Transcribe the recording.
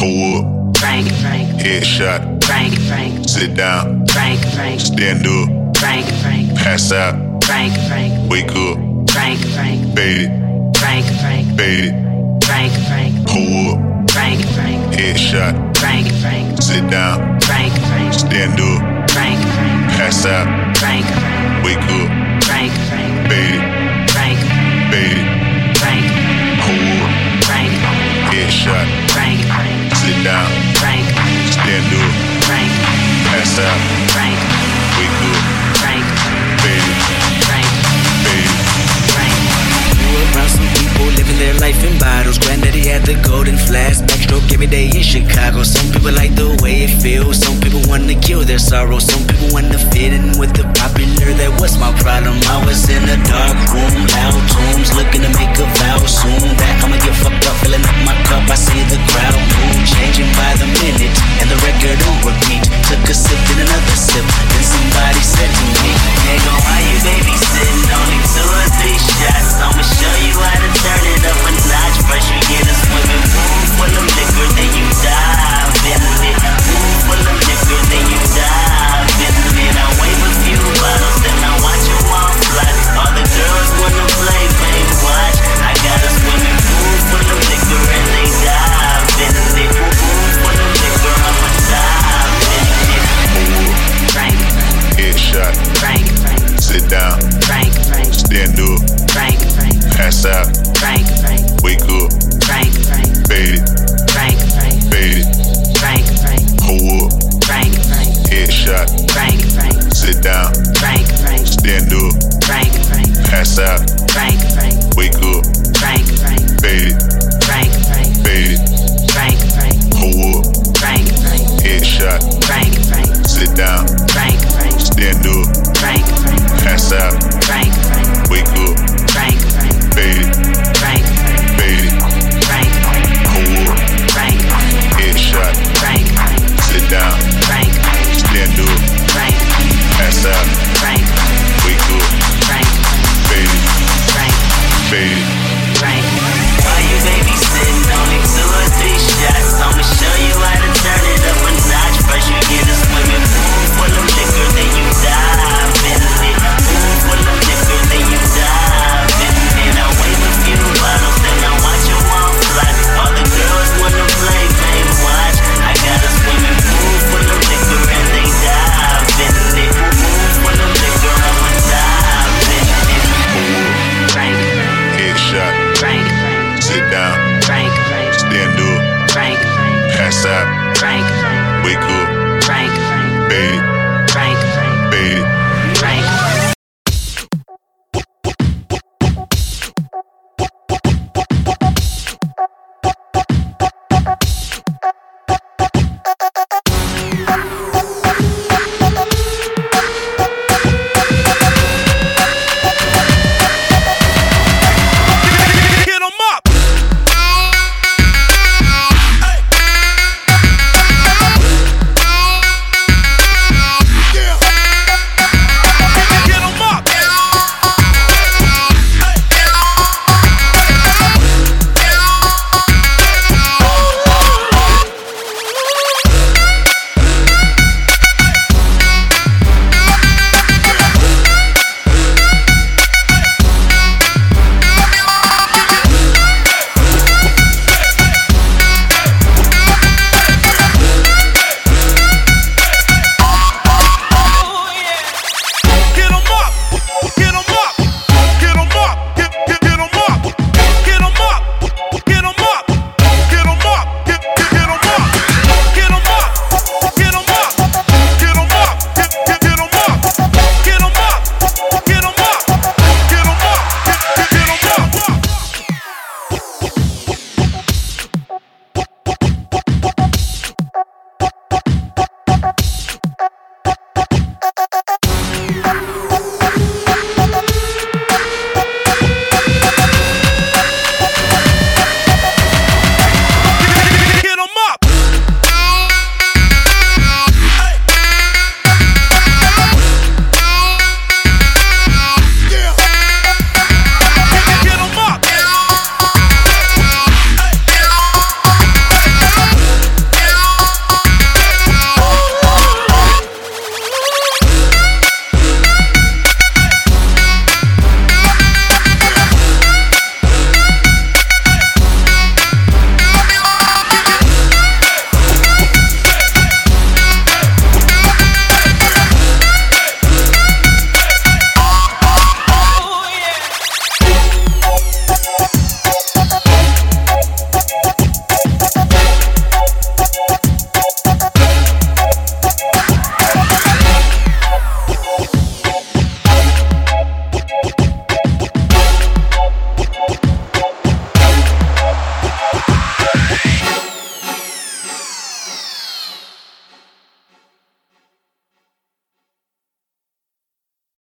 Hold up. Frank, Headshot. Frank, Sit down. Frank, Stand up. Frank, Pass out. Frank, Wake up. Frank, Fade it. Frank, Fade it. Frank, Hold up. Frank, Headshot. Frank, Sit down. Frank, Stand up. Frank, Pass out. Frank, Wake up. Frank, Fade it. Frank, Fade it. Frank, Hold up. Frank, Headshot. Frank, Sit down. Frank, Stand up. Frank, Pass out. Frank, Wake up. Frank, Fade it. Frank, Fade it. Frank. Grew around some people living their life in bottles. Granddaddy had the golden flask, backstroke every day in Chicago. Some people like the way it feels. Some people want to kill their sorrow. Some people want to fit in with the popular. That was my problem. I was in a dark room, loud tunes, looking to make a vow soon that I'ma get fucked up, filling up my cup. I see the crowd